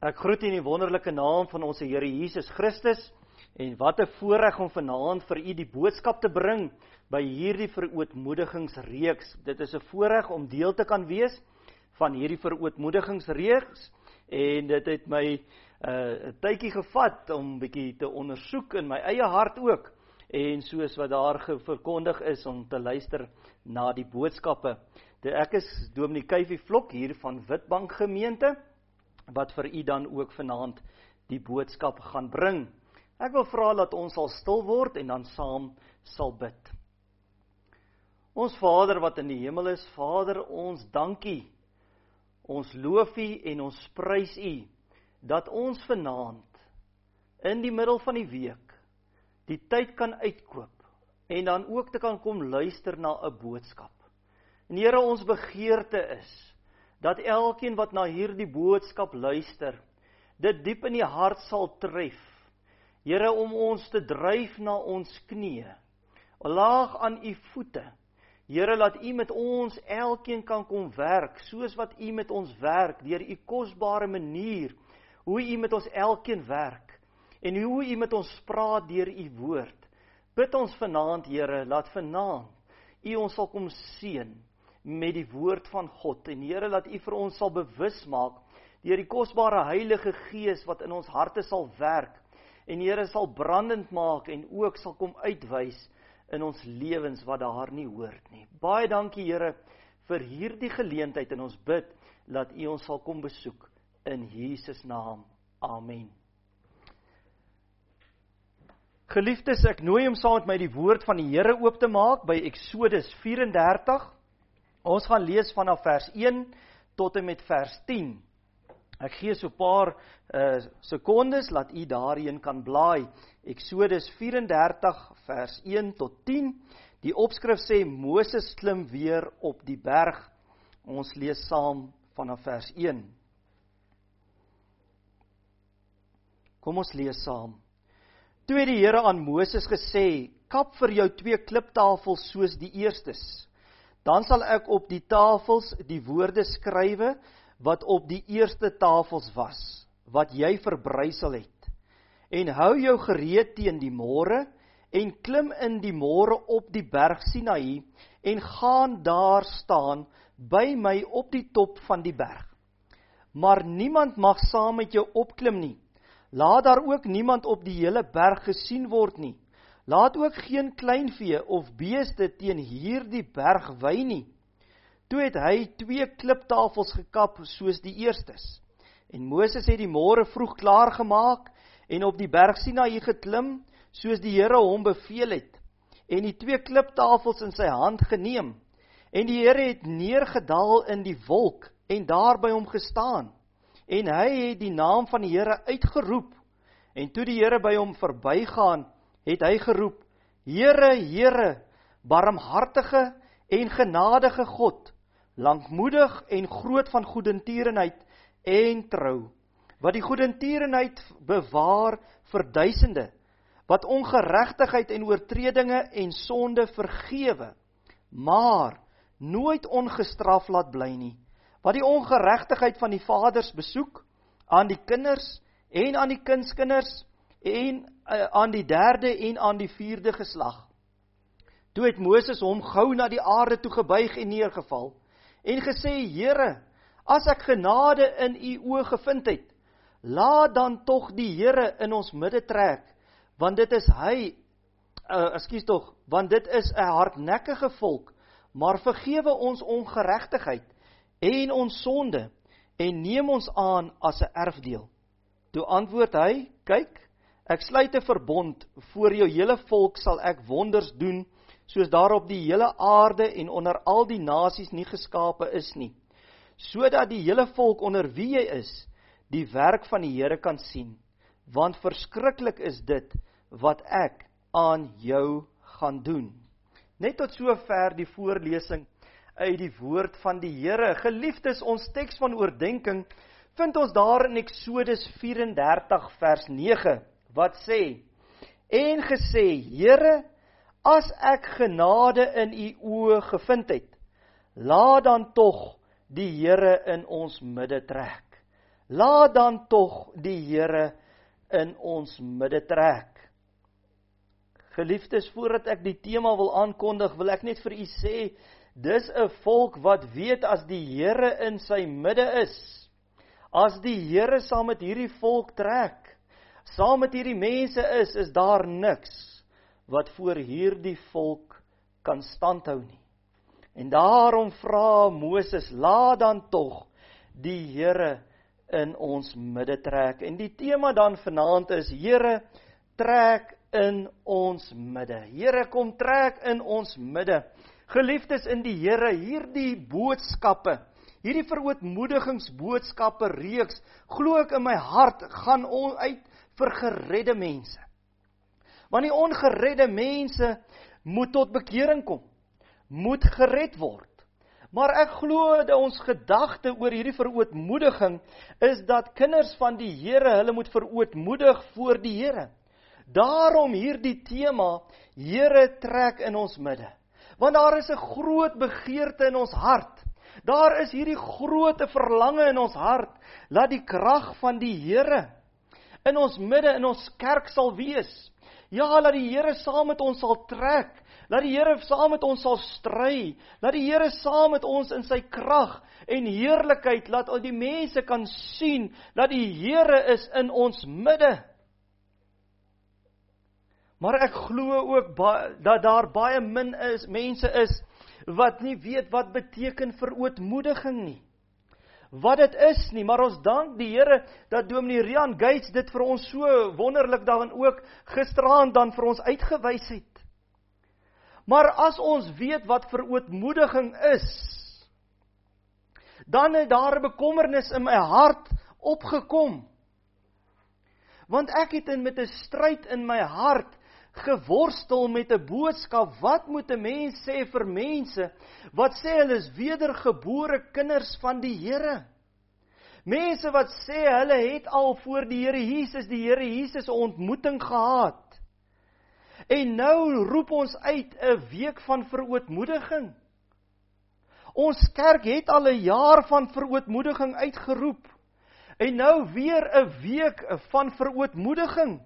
Ek groet in die wonderlike naam van ons Here Jesus Christus, en wat 'n voorreg om vanaand vir u die boodskap te bring by hierdie verootmoedigingsreeks. Dit is 'n voorreg om deel te kan wees van hierdie verootmoedigingsreeks, en dit het my 'n tydjie gevat om bietjie te ondersoek in my eie hart ook, en soos wat daar verkondig is om te luister na die boodskappe. Ek is Dominee Kyfie Vlok hier van Witbank gemeente, wat vir u dan ook vanaand die boodskap gaan bring. Ek wil vra dat ons sal stil word en dan saam sal bid. Ons Vader wat in die hemel is, Vader, ons dankie, ons loof u en ons prys u, dat ons vanaand, in die middel van die week, die tyd kan uitkoop, en dan ook te kan kom luister na 'n boodskap. En Here, ons begeerte is, dat elkeen wat na hierdie boodskap luister, dit diep in die hart sal tref. Here, om ons te dryf na ons knieë, laag aan u voete. Here, laat u met ons elkeen kan kom werk, soos wat u met ons werk, deur u kosbare manier, hoe u met ons elkeen werk, en hoe u met ons praat deur u woord. Bid ons vanaand, Here, laat vanaand u ons sal kom seën met die woord van God, en Here, laat u vir ons sal bewus maak, deur die kosbare Heilige Gees wat in ons harte sal werk, en Here sal brandend maak, en ook sal kom uitwys in ons lewens wat daar nie hoort nie. Baie dankie, Here, vir hierdie geleentheid, en ons bid, laat u ons sal kom besoek, in Jesus naam. Amen. Geliefdes, ek nooi om saam met my die woord van die Here oop te maak, by Eksodus 34, Ons gaan lees vanaf vers 1 tot en met vers 10. Ek gee so 'n paar sekondes, laat u daarheen kan blaai. Eksodus 34 vers 1 tot 10. Die opskrif sê, Moses klim weer op die berg. Ons lees saam vanaf vers 1. Kom ons lees saam. Toe het die Here aan Moses gesê, kap vir jou 2 kliptafels soos die eerstes. Dan sal ek op die tafels die woorde skrywe wat op die eerste tafels was, wat jy verbrysel het. En hou jou gereed teen die môre, en klim in die môre op die berg Sinaï, en gaan daar staan by my op die top van die berg. Maar niemand mag saam met jou opklim nie. Laat daar ook niemand op die hele berg gesien word nie. Laat ook geen kleinvee of beeste teen hierdie berg wy nie. Toe het hy 2 kliptafels gekap soos die eerstes. En Moses het die môre vroeg klaar gemaak en op die berg Sinaï geklim, soos die Here hom beveel het, en die 2 kliptafels in sy hand geneem. En die Here het neergedaal in die wolk en daar by hom gestaan. En hy het die naam van die Here uitgeroep. En toe die Here by hom verbygaan, het hy geroep, Here, Here, barmhartige en genadige God, lankmoedig en groot van goedertierenheid en trou, wat die goedertierenheid bewaar vir duisende, wat ongeregtigheid en oortredinge en sonde vergewe, maar nooit ongestraf laat bly nie, wat die ongeregtigheid van die vaders besoek, aan die kinders en aan die kindskinders, en aan die 3de en aan die 4de geslag. Toe het Moses hom gou na die aarde toe gebuig en neergeval, en gesê, Here, as ek genade in u oë gevind het, laat dan tog die Here in ons midde trek, want dit is want dit is 'n hardnekkige volk, maar vergewe ons ongeregtigheid en ons sonde, en neem ons aan as 'n erfdeel. Toe antwoord hy, kyk, ek sluit 'n verbond, voor jou hele volk sal ek wonders doen, soos daar op die hele aarde en onder al die nasies nie geskape is nie, sodat die hele volk onder wie jy is, die werk van die Here kan sien, want verskriklik is dit, wat ek aan jou gaan doen. Net tot sover die voorlesing uit die woord van die Here. Geliefdes, ons teks van oordenking vind ons daar in Eksodus 34 vers 9, wat sê, en gesê, Here, as ek genade in u oë gevind het, laat dan tog die Here in ons midde trek. laat dan tog die Here in ons midde trek. Geliefdes, voordat ek die tema wil aankondig, wil ek net vir u sê, dis 'n volk wat weet as die Here in sy midde is, as die Here saam met hierdie volk trek, saam met hierdie mense is daar niks wat voor hierdie volk kan standhou nie. En daarom vra Moses, laat dan tog die Here in ons midde trek. En die tema dan vanaand is, Here, trek in ons midde. Here, kom trek in ons midde. Geliefdes in die Here, hierdie boodskappe, hierdie verootmoedigingsboodskappe reeks, glo ek in my hart, gaan uit vir geredde mense. Want die ongeredde mense moet tot bekering kom, moet gered word. Maar ek glo dat ons gedagte oor hierdie verootmoediging is dat kinders van die Here, hulle moet verootmoedig voor die Here. Daarom hierdie tema, Here, trek in ons midde. Want daar is 'n groot begeerte in ons hart. Daar is hierdie groot verlange in ons hart, laat die krag van die Here in ons midde, in ons kerk sal wees. Ja, laat die Here saam met ons sal trek, laat die Here saam met ons sal stry, laat die Here saam met ons in sy krag en heerlikheid, laat al die mense kan sien, dat die Here is in ons midde. Maar ek glo ook dat daar baie min mense is, wat nie weet wat beteken verootmoediging nie. Wat dit is nie, maar ons dank die Here, dat Dominee Rian Gates dit vir ons so wonderlik dan ook gisteraand dan vir ons uitgewys het. Maar as ons weet wat verootmoediging is, dan het daar 'n bekommernis in my hart opgekom. Want ek het met 'n stryd in my hart geworstel met 'n boodskap, wat moet 'n mens sê vir mense, wat sê hulle is wedergebore kinders van die Here? Mense wat sê hulle het al voor die Here Jesus 'n ontmoeting gehad. En nou roep ons uit 'n week van verootmoediging. Ons kerk het al 'n jaar van verootmoediging uitgeroep. En nou weer 'n week van verootmoediging.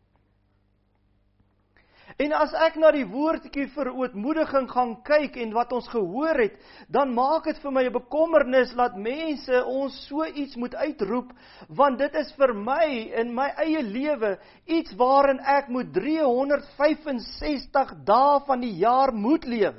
En as ek na die woordjie verootmoediging gaan kyk en wat ons gehoor het, dan maak dit vir my 'n bekommernis dat mense ons so iets moet uitroep, want dit is vir my in my eie lewe iets waarin ek moet 365 dae van die jaar moet lewe.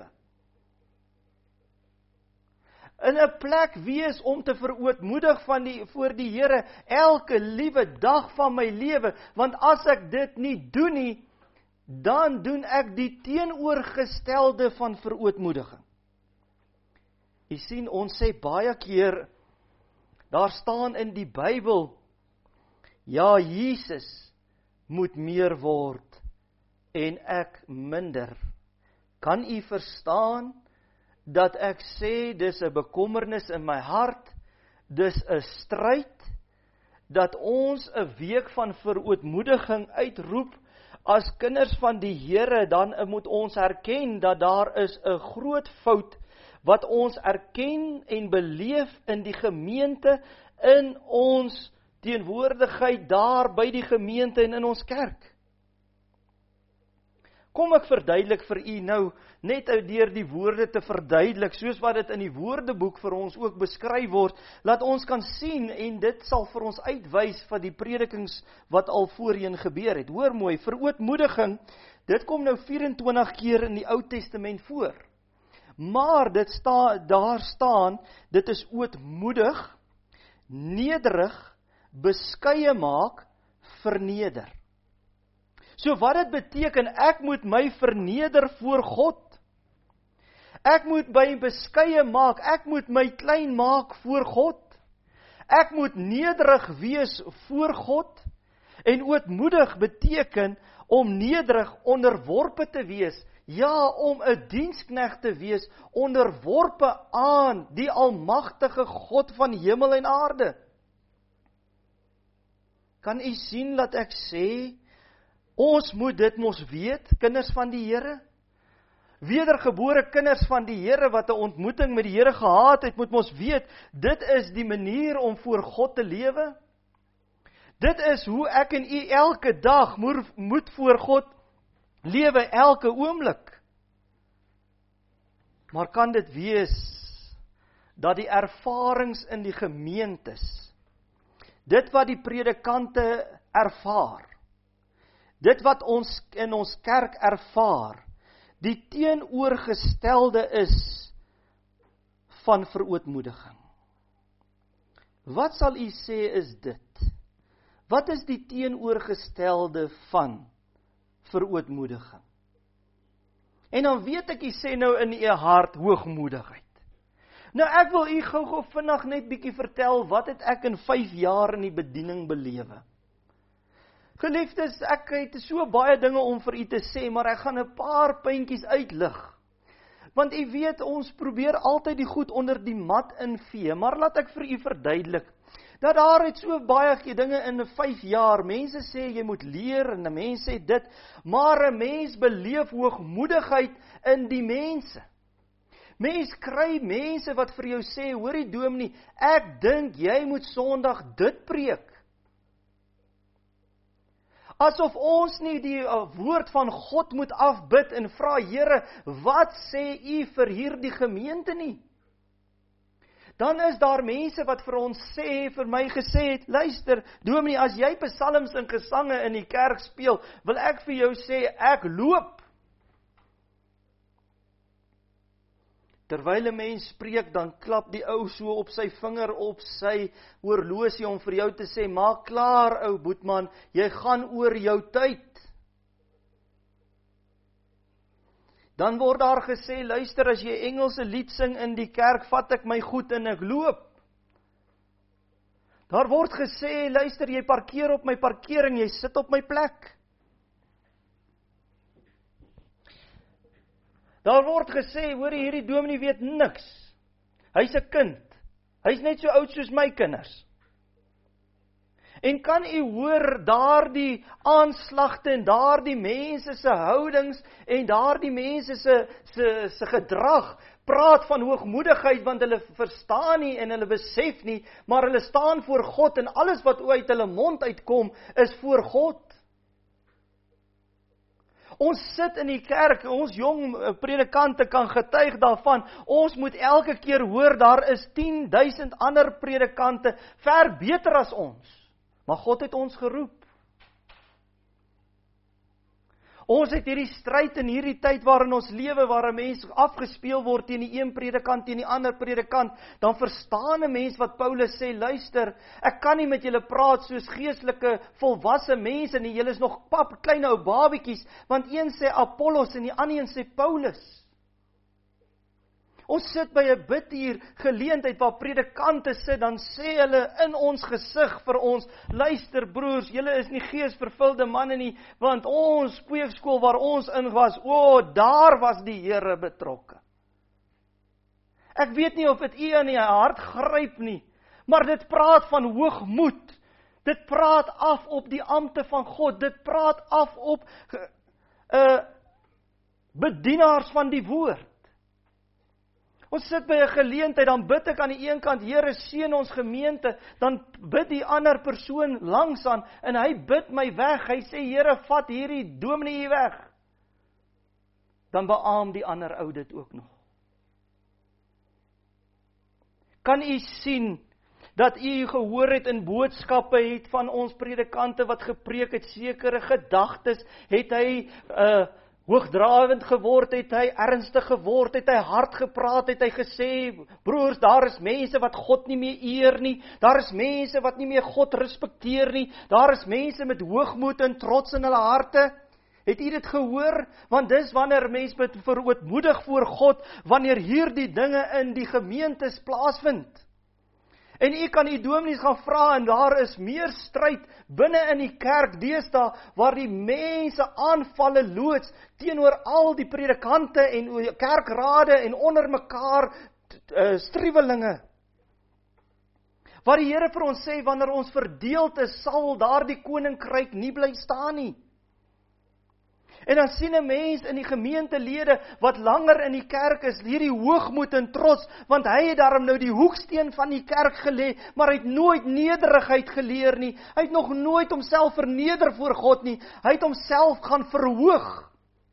In 'n plek wees om te verootmoedig voor die Here elke liewe dag van my lewe, want as ek dit nie doen nie, dan doen ek die teenoorgestelde van verootmoediging. Jy sien, ons sê baie keer, daar staan in die Bybel, ja, Jesus moet meer word en ek minder. Kan u verstaan dat ek sê, dis 'n bekommernis in my hart, dis 'n stryd, dat ons 'n week van verootmoediging uitroep, as kinders van die Here, dan moet ons erken dat daar is 'n groot fout wat ons erken en beleef in die gemeente, in ons teenwoordigheid daar by die gemeente en in ons kerk. Kom ek verduidelik vir u nou, net deur die woorde te verduidelik, soos wat dit in die woordeboek vir ons ook beskryf word, laat ons kan sien, en dit sal vir ons uitwys van die predikings wat al voorheen gebeur het. Hoor mooi, verootmoediging, dit kom nou 24 keer in die Ou Testament voor. Maar daar staan, dit is ootmoedig, nederig, beskeie maak, verneder. So wat dit beteken, ek moet my verneder voor God. Ek moet my beskeie maak, ek moet my klein maak voor God. Ek moet nederig wees voor God. En ootmoedig beteken om nederig onderworpe te wees. Ja, om 'n diensknegt te wees, onderworpe aan die almagtige God van hemel en aarde. Kan u sien dat ek sê, ons moet dit mos weet, kinders van die Here? wedergebore kinders van die Here wat 'n ontmoeting met die Here gehad het, moet ons weet, dit is die manier om voor God te lewe. Dit is hoe ek en u elke dag moet voor God lewe, elke oomblik. Maar kan dit wees dat die ervarings in die gemeentes, dit wat die predikante ervaar, dit wat ons in ons kerk ervaar, die teenoorgestelde is van verootmoediging? Wat sal u sê is dit? Wat is die teenoorgestelde van verootmoediging? En dan weet ek, u sê nou in u hart hoogmoedigheid. Nou ek wil u gou vinnig net bietjie vertel, wat het ek in 5 jaar in die bediening belewe? Geliefdes, ek het so baie dinge om vir u te sê, maar ek gaan 'n paar puntjies uitlig. Want u weet, ons probeer altyd die goed onder die mat invee, maar laat ek vir u verduidelik, dat daar het so baie dinge in 5 jaar, mense sê jy moet leer, en 'n mens sê dit, maar 'n mens beleef hoogmoedigheid in die mense. Mens kry mense wat vir jou sê, hoorie dominee, ek dink jy moet Sondag dit preek. Asof ons nie die woord van God moet afbid en vra, Here, wat sê u vir hierdie gemeente nie? Dan is daar mense wat vir ons sê, vir my gesê het, luister, dominee, as jy psalms en gesange in die kerk speel, wil ek vir jou sê, ek loop. Terwyl 'n mens spreek, dan klap die ou so op sy vinger, op sy horlosie, om vir jou te sê, maak klaar, ou boetman, jy gaan oor jou tyd. Dan word daar gesê, luister, as jy Engelse lied sing in die kerk, vat ek my goed en ek loop. Daar word gesê, luister, jy parkeer op my parkering, jy sit op my plek. Daar word gesê, hoor hierdie dominee weet niks. Hy's 'n kind. Hy's net so oud soos my kinders. En kan u hoor daardie aanslagte en daardie mense se houdings en daardie mense se gedrag praat van hoogmoedigheid, want hulle verstaan nie en hulle besef nie, maar hulle staan voor God en alles wat uit hulle mond uitkom is voor God. Ons sit in die kerk, ons jong predikante kan getuig daarvan, ons moet elke keer hoor, daar is 10.000 ander predikante, ver beter as ons. Maar God het ons geroep. Ons het hierdie stryd in hierdie tyd waarin ons lewe, waar 'n mens afgespeel word teen die een predikant, teen die ander predikant, dan verstaan 'n mens wat Paulus sê, luister, ek kan nie met julle praat soos geestelike volwasse mense nie, julle is nog klein ou babietjies, want een sê Apollos en die ander een sê Paulus. Ons sit by 'n bidtuur geleentheid waar predikante sit, dan sê hulle in ons gesig vir ons, luister broers, julle is nie geesvervulde manne nie, want ons kweekskool waar ons in was, daar was die Here betrokke. Ek weet nie of dit u in die hart gryp nie, maar dit praat van hoogmoed, dit praat af op die ampte van God, dit praat af op bedienaars van die woord. Ons sit by 'n geleentheid, dan bid ek aan die een kant, Here seën ons gemeente, dan bid die ander persoon langs aan, en hy bid my weg, hy sê, Here, vat hierdie dominee hier weg. Dan beaam die ander ou dit ook nog. Kan u sien, dat u gehoor het in boodskappe het van ons predikante wat gepreek het, sekere gedagtes, het hy hoogdrawend geword, het hy ernstig geword, het hy hard gepraat, het hy gesê, broers, daar is mense wat God nie meer eer nie, daar is mense wat nie meer God respekteer nie, daar is mense met hoogmoed en trots in hulle harte. Het u dit gehoor? Want dis wanneer mens met verootmoedig voor God, wanneer hierdie dinge in die gemeentes plaasvind. En u kan die dominees gaan vra, en daar is meer stryd binne in die kerk deesdae, waar die mense aanvalle loods teenoor al die predikante en kerkrade en onder mekaar striwelinge. Waar die Here vir ons sê, wanneer ons verdeeld is, sal daardie koninkryk nie bly staan nie. En dan sien 'n mens in die gemeentelede wat langer in die kerk is, hierdie hoogmoed en trots, want hy het daarom nou die hoeksteen van die kerk gelê, maar hy het nooit nederigheid geleer nie. Hy het nog nooit homself verneder voor God nie. Hy het homself gaan verhoog.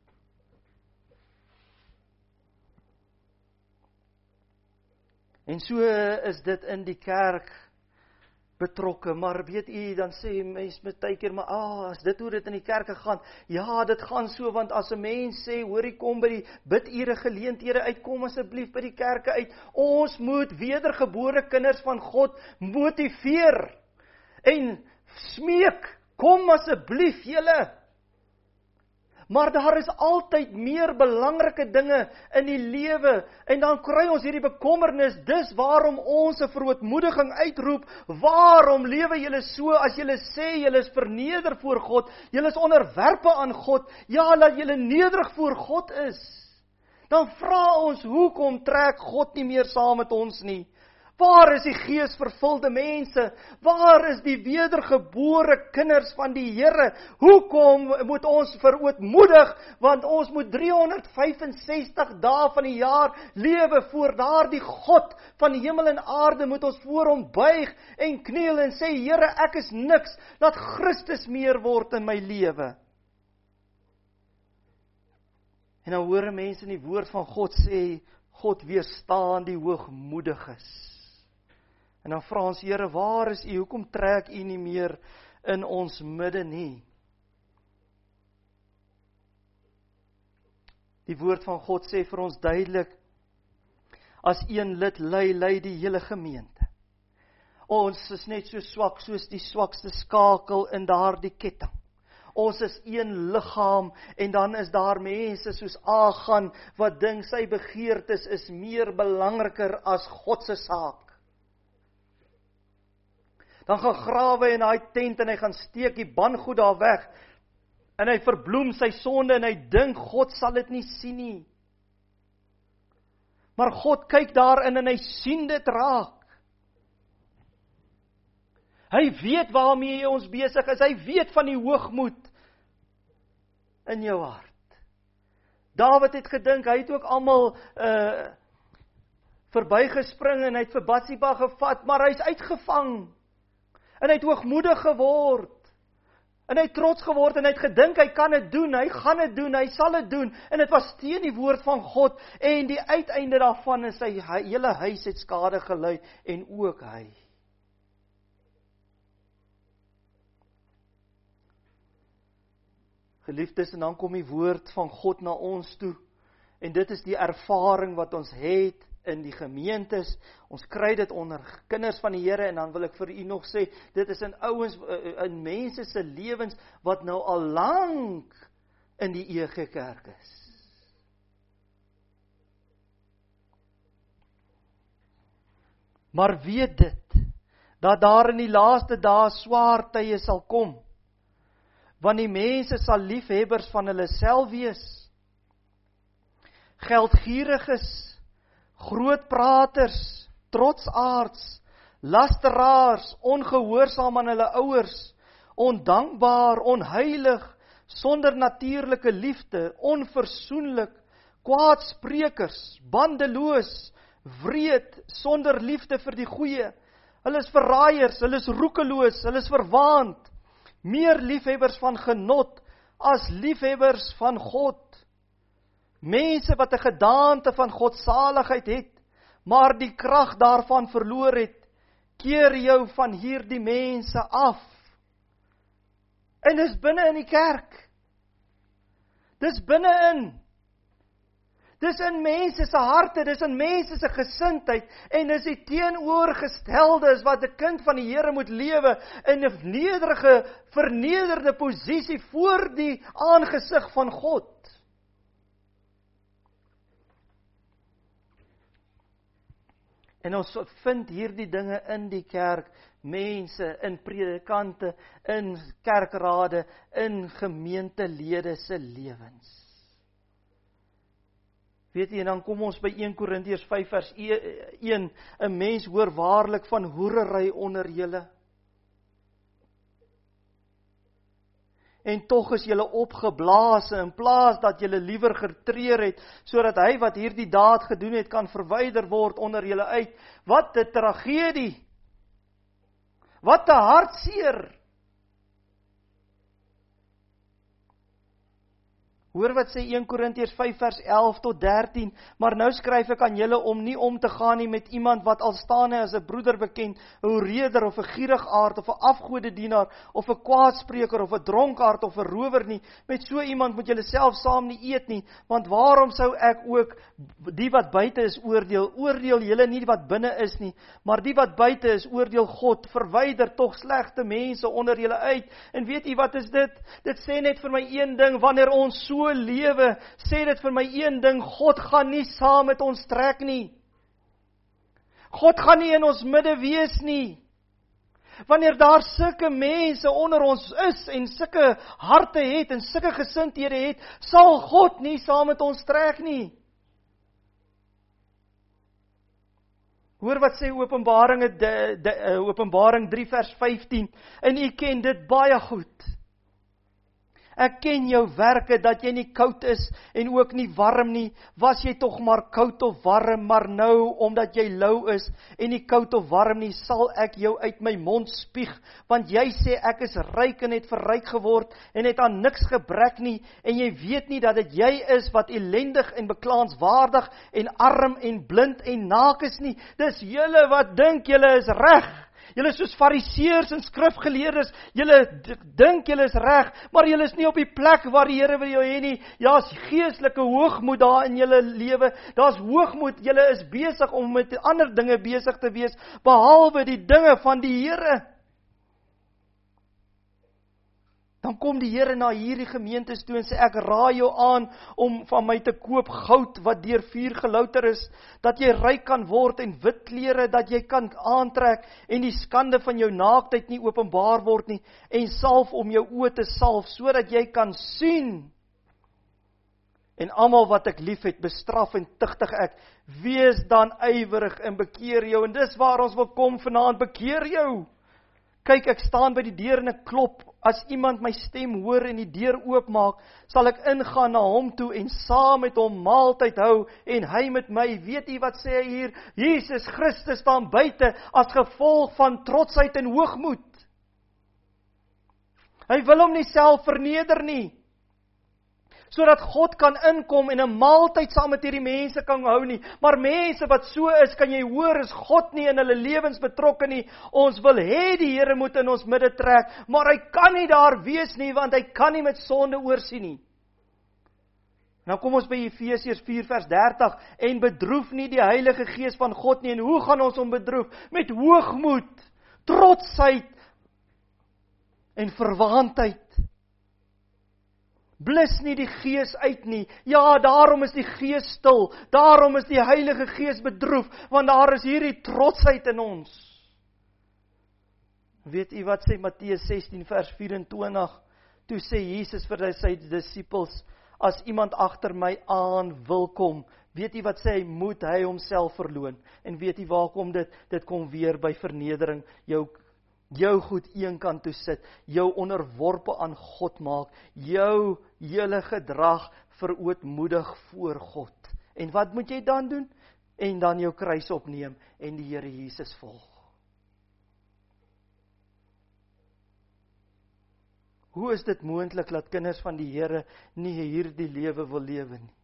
En so is dit in die kerk betrokke, maar weet u, dan sê mens met baie keer, maar as dit hoe dit in die kerke gaan, ja, dit gaan so, want as 'n mens sê, hoor jy kom by die bidure geleenthede uit, kom asseblief by die kerke uit, ons moet wedergebore kinders van God motiveer, en smeek, kom asseblief julle. Maar daar is altyd meer belangrike dinge in die lewe, en dan kry ons hierdie bekommernis, dis waarom ons 'n verootmoediging uitroep, waarom lewe julle so, as julle sê julle is verneder voor God, julle is onderwerpe aan God, ja, dat julle nederig voor God is, dan vra ons, hoekom trek God nie meer saam met ons nie? Waar is die geesvervulde mense? Waar is die wedergebore kinders van die Here? Hoekom moet ons verootmoedig? Want ons moet 365 dae van die jaar lewe voor daardie God van die hemel en aarde, moet ons voor hom buig en kniel en sê, Here, ek is niks, laat Christus meer word in my lewe. En dan hoor mense in die woord van God sê, God weerstaan die hoogmoediges. En dan vra ons, Here, waar is u? Hoekom trek u nie meer in ons midde nie? Die woord van God sê vir ons duidelik, as een lid lei die hele gemeente. Ons is net so swak soos die swakste skakel in daardie ketting. Ons is een liggaam, en dan is daar mense soos Agan, wat dink sy begeertes is meer belangriker as God se saak. Dan gaan grawe in daai tent, en hy gaan steek die bangoed daar weg, en hy verbloem sy sonde, en hy dink, God sal dit nie sien nie. Maar God kyk daarin, en hy sien dit raak. Hy weet waarmee jy ons besig is, hy weet van die hoogmoed in jou hart. David het gedink, hy het ook almal verbygespring, en hy het vir Batsheba gevat, maar hy is uitgevang, en hy het hoogmoedig geword, en hy het trots geword, en hy het gedink, hy kan dit doen, hy gaan dit doen, hy sal dit doen, en dit was teen die woord van God, en die uiteinde daarvan is sy hele huis het skade gely, en ook hy. Geliefdes, en dan kom die woord van God na ons toe, en dit is die ervaring wat ons het in die gemeentes, ons kry dit onder kinders van die Here, en dan wil ek vir u nog sê, dit is in ouens, in mense se lewens, wat nou al lank in die EG Kerk is. Maar weet dit, dat daar in die laaste dae swaar tye sal kom, want die mense sal liefhebbers van hulle self wees, geldgieriges, grootpraters, trotsaards, lasteraars, ongehoorsaam aan hulle ouers, ondankbaar, onheilig, sonder natuurlike liefde, onversoenlik, kwaadsprekers, bandeloos, wreed, sonder liefde vir die goeie. Hulle is verraaiers, hulle is roekeloos, hulle is verwaand, meer liefhebbers van genot as liefhebbers van God. Mense wat 'n gedaante van godsaligheid het, maar die krag daarvan verloor het, keer jou van hierdie mense af. En dis binne in die kerk. Dis binne-in. Dis in mense se harte, dis in mense se gesindheid, en dis die teenoorgestelde is wat 'n kind van die Here moet lewe, in 'n nederige, vernederde posisie voor die aangesig van God. En ons vind hierdie dinge in die kerk, mense, in predikante, in kerkrade, in gemeentelede se lewens. Weet jy, en dan kom ons by 1 Korintiërs 5 vers 1, 'n mens hoor waarlik van hoerery onder julle. En tog is julle opgeblaas in plaas dat julle liewer getreur het, sodat hy wat hierdie daad gedoen het, kan verwyder word onder julle uit. Wat 'n tragedie! Wat 'n hartseer! Hoor wat sê 1 Korintiërs 5 vers 11 tot 13, maar nou skryf ek aan julle om nie om te gaan nie met iemand wat al staande as 'n broeder bekend, 'n oreerder of 'n gierigaard of 'n afgodedienaar of 'n kwaadspreker of 'n dronkaard of 'n rower nie. Met so iemand moet julle self saam nie eet nie, want waarom sou ek ook die wat buite is oordeel? Oordeel julle nie wat binne is nie, maar die wat buite is oordeel God. Verwyder tog slegte mense onder julle uit. En weet u wat is dit? Dit sê net vir my een ding, wanneer ons so lewe, sê dit vir my een ding, God gaan nie saam met ons trek nie. God gaan nie in ons midde wees nie. Wanneer daar sulke mense onder ons is en sulke harte het en sulke gesindhede het, sal God nie saam met ons trek nie. Hoor wat sê Openbaring 3 vers 15, en u ken dit baie goed. Ek ken jou werke, dat jy nie koud is en ook nie warm nie. Was jy tog maar koud of warm, maar nou, omdat jy lou is en nie koud of warm nie, sal ek jou uit my mond spieg, want jy sê ek is ryk en het verryk geword en het aan niks gebrek nie, en jy weet nie dat dit jy is wat ellendig en beklaanswaardig en arm en blind en naak is nie. Dis julle wat dink julle is reg. Julle is soos fariseërs en skrifgeleerdes, julle dink julle is reg, maar julle is nie op die plek waar die Here wil jou hê nie. Ja, is geestelike hoogmoed daar in julle lewe, daar's hoogmoed, julle is besig om met ander dinge besig te wees, behalwe die dinge van die Here. Dan kom die Here na hierdie gemeentes toe en sê, ek raai jou aan om van my te koop goud wat deur vuur gelouter is, dat jy ryk kan word en wit klere dat jy kan aantrek en die skande van jou naaktheid nie openbaar word nie, en salf om jou oë te salf, sodat jy kan sien. En almal wat ek lief het, bestraf en tigtig ek. Wees dan ywerig en bekeer jou, en dis waar ons wil kom vanaand, bekeer jou. Kyk, ek staan by die deur en ek klop. As iemand my stem hoor en die deur oopmaak, sal ek ingaan na hom toe en saam met hom maaltyd hou en hy met my. Weet u wat sê hy hier? Jesus Christus staan buite as gevolg van trotsheid en hoogmoed. Hy wil hom nie self verneder nie, sodat God kan inkom en 'n maaltyd saam met hierdie mense kan hou nie. Maar mense wat so is, kan jy hoor, is God nie in hulle lewens betrokke nie. Ons wil hê die Here moet in ons midde trek, maar hy kan nie daar wees nie, want hy kan nie met sonde oorsien nie. Nou kom ons by Efesiërs 4 vers 30, en bedroef nie die Heilige Gees van God nie. En hoe gaan ons hom bedroef? Met hoogmoed, trotsheid en verwaandheid. Blus nie die Gees uit nie. Ja, daarom is die Gees stil. Daarom is die Heilige Gees bedroef, want daar is hierdie trotsheid in ons. Weet u wat sê Matteus 16 vers 24? Toe sê Jesus vir sy disippels, as iemand agter my aan wil kom, weet u wat sê hy? Moet hy homself verloon. En weet u waar kom dit? Dit kom weer by vernedering, jou goed een kant toe sit, jou onderworpe aan God maak, jou hele gedrag verootmoedig voor God. En wat moet jy dan doen? En dan jou kruis opneem en die Here Jesus volg. Hoe is dit moontlik dat kinders van die Here nie hierdie lewe wil lewe nie?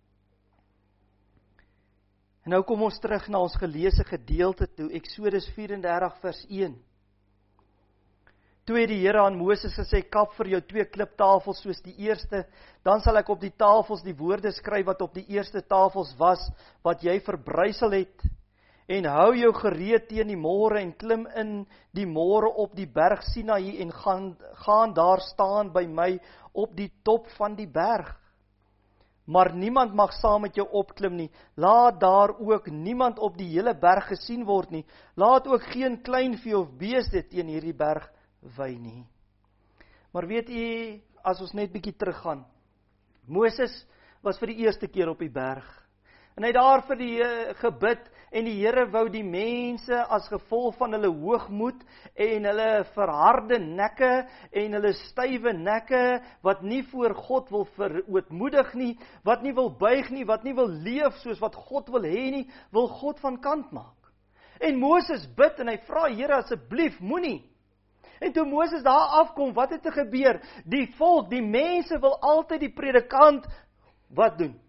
En nou kom ons terug na ons geleesde gedeelte toe, Eksodus 34 vers 1. Toe het die Here aan Moses gesê, kap vir jou 2 kliptafels soos die eerste, dan sal ek op die tafels die woorde skryf wat op die eerste tafels was, wat jy verbrysel het, en hou jou gereed teen die môre en klim in die môre op die berg Sinaï en gaan daar staan by my op die top van die berg. Maar niemand mag saam met jou opklim nie. Laat daar ook niemand op die hele berg gesien word nie. Laat ook geen kleinvee of beeste teen hierdie berg wy nie. Maar weet u, as ons net bietjie teruggaan, Moses was vir die eerste keer op die berg, en hy het daar vir die gebid, en die Here wou die mense as gevolg van hulle hoogmoed en hulle verharde nekke en hulle stywe nekke, wat nie voor God wil verootmoedig nie, wat nie wil buig nie, wat nie wil leef soos wat God wil hê nie, wil God van kant maak. En Moses bid en hy vra, Here, asseblief, moenie. En toe Moses daar afkom, wat het gebeur? Die volk, die mense wil altyd die predikant, wat doen?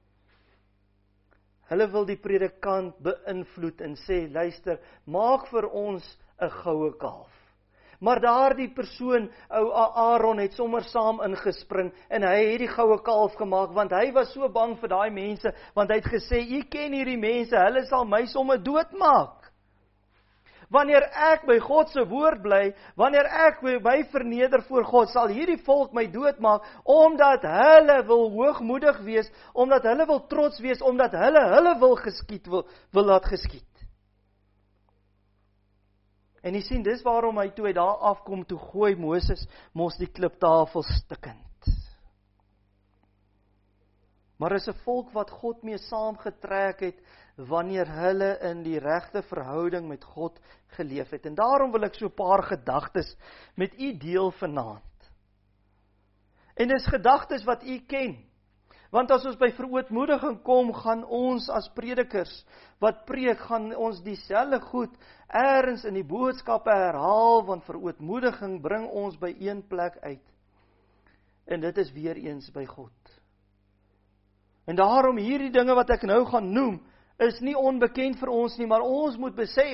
Hulle wil die predikant beïnvloed en sê, luister, maak vir ons 'n goue kalf. Maar daardie persoon, ou Aaron, het sommer saam ingespring en hy het die goue kalf gemaak, want hy was so bang vir daai mense, want hy het gesê, u ken hierdie mense, hulle sal my sommer doodmaak. Wanneer ek by God se woord bly, wanneer ek my verneder voor God, sal hierdie volk my doodmaak, omdat hulle wil hoogmoedig wees, omdat hulle wil trots wees, omdat hulle wil geskied, wil laat geskied. En jy sien, dis waarom hy toe hy daar afkom, toe gooi Moses mos die kliptafel stikkend. Maar is 'n volk wat God mee saamgetrek het, wanneer hulle in die regte verhouding met God geleef het. En daarom wil ek so 'n paar gedagtes met u deel vanaand. En dis gedagtes wat u ken. Want as ons by verootmoediging kom, gaan ons as predikers wat preek, gaan ons dieselfde goed ergens in die boodskappe herhaal, want verootmoediging bring ons by een plek uit. En dit is weer eens by God. En daarom hierdie dinge wat ek nou gaan noem, is nie onbekend vir ons nie, maar ons moet besef,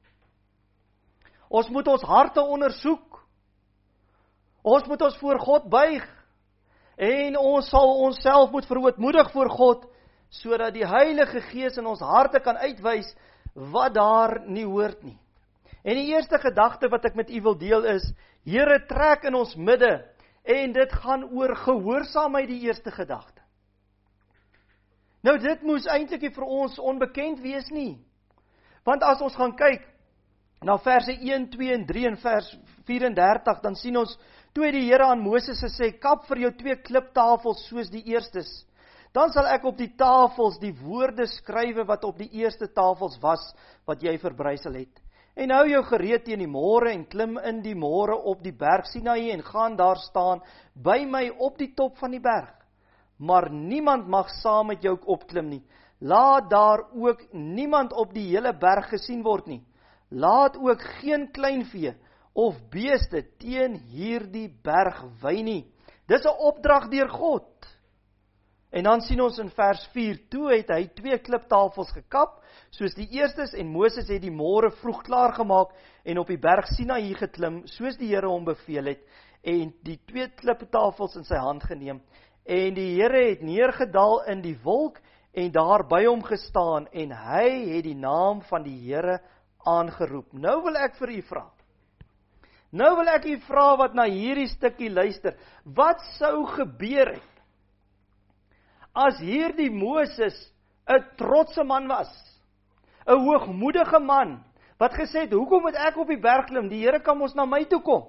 ons moet ons harte ondersoek, ons moet ons voor God buig, en ons sal onsself moet verootmoedig voor God, sodat die Heilige Gees in ons harte kan uitwys, wat daar nie hoort nie. En die eerste gedagte wat ek met u wil deel is, Here, trek in ons midde, en dit gaan oor gehoorsaamheid, die eerste gedagte. Nou dit moes eintlik nie vir ons onbekend wees nie. Want as ons gaan kyk na verse 1, 2 en 3 en vers 34, dan sien ons, toe het die Here aan Moses gesê, kap vir jou 2 kliptafels soos die eerstes. Dan sal ek op die tafels die woorde skrywe wat op die eerste tafels was, wat jy verbrysel het. En hou jou gereed teen die môre en klim in die môre op die berg Sinaï en gaan daar staan by my op die top van die berg. Maar niemand mag saam met jou opklim nie. Laat daar ook niemand op die hele berg gesien word nie. Laat ook geen kleinvee of beeste teen hierdie berg wy nie. Dis 'n opdrag deur God. En dan sien ons in vers 4, toe het hy 2 kliptafels gekap, soos die eerstes, en Moses het die môre vroeg klaar gemaak en op die berg Sinaï geklim, soos die Here hom beveel het, en die 2 kliptafels in sy hand geneem. En die Here het neergedaal in die wolk en daar by hom gestaan en hy het die naam van die Here aangeroep. Nou wil ek vir u vra. Nou wil ek u vra wat na hierdie stukkie luister. Wat sou gebeur het as hierdie Moses 'n trotse man was? 'n hoogmoedige man wat gesê het, hoekom moet ek op die berg klim? Die Here kan ons na my toe kom.